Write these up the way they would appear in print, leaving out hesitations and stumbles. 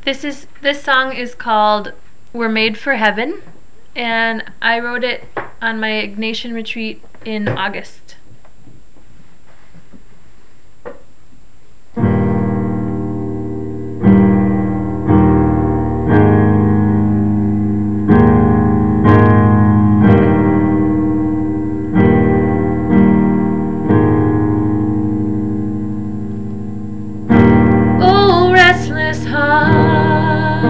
This song is called "We're Made for Heaven," and I wrote it on my Ignatian retreat in August. Oh, restless heart,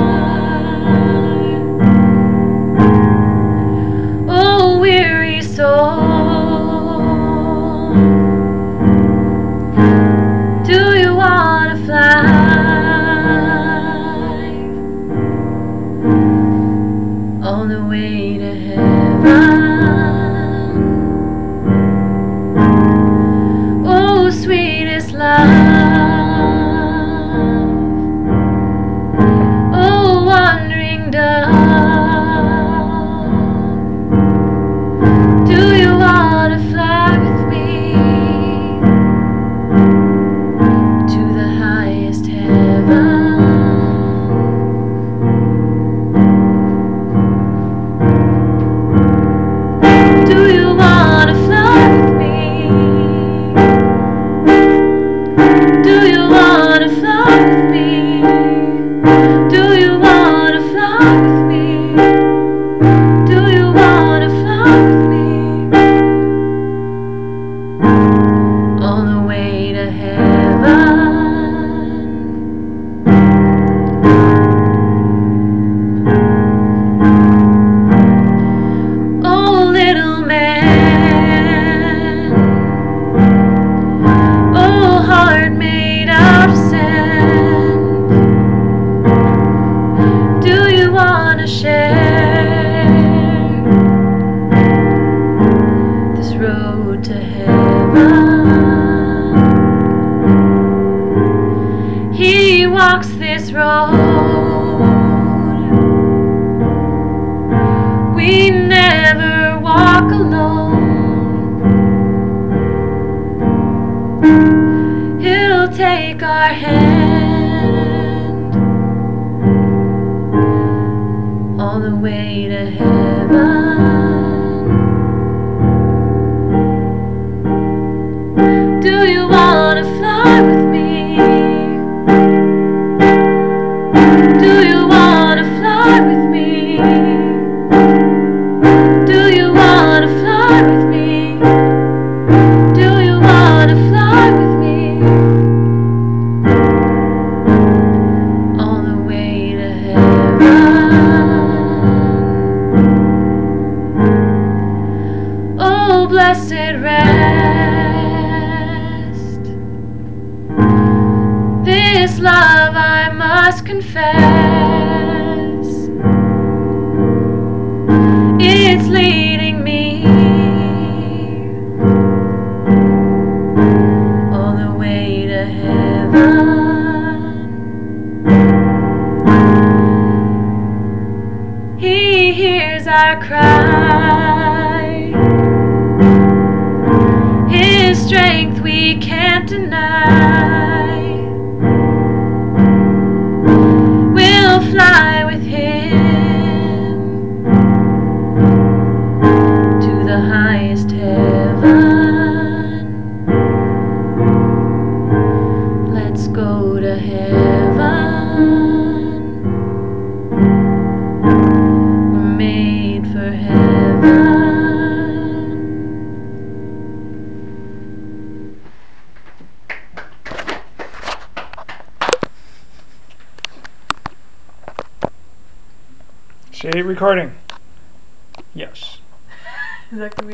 oh, weary soul, do you want to fly all the way to heaven? Oh, sweetest love, oh, wandering dove, do you want to fly with me to the highest heaven? Do you want to fly with me? Do you want to fly with me? Do you want to fly with me? Do you want to fly with me all the way to heaven? Oh, little man, oh, heart made of sand, do you want to share this road to heaven? He walks this road we never walk alone. He'll take our hand all the way to heaven. Do you want to fly with me? Do you want to fly with me? Do you want to fly with me? Do you want to fly with me all the way to heaven? Oh, blessed rest, this love I must confess, it's leading me all the way to heaven. He hears our cry, His strength we can't deny. We'll fly with Him to the highest heaven. Let's go to heaven. We're made for heaven. Say recording. Yes. Is that gonna be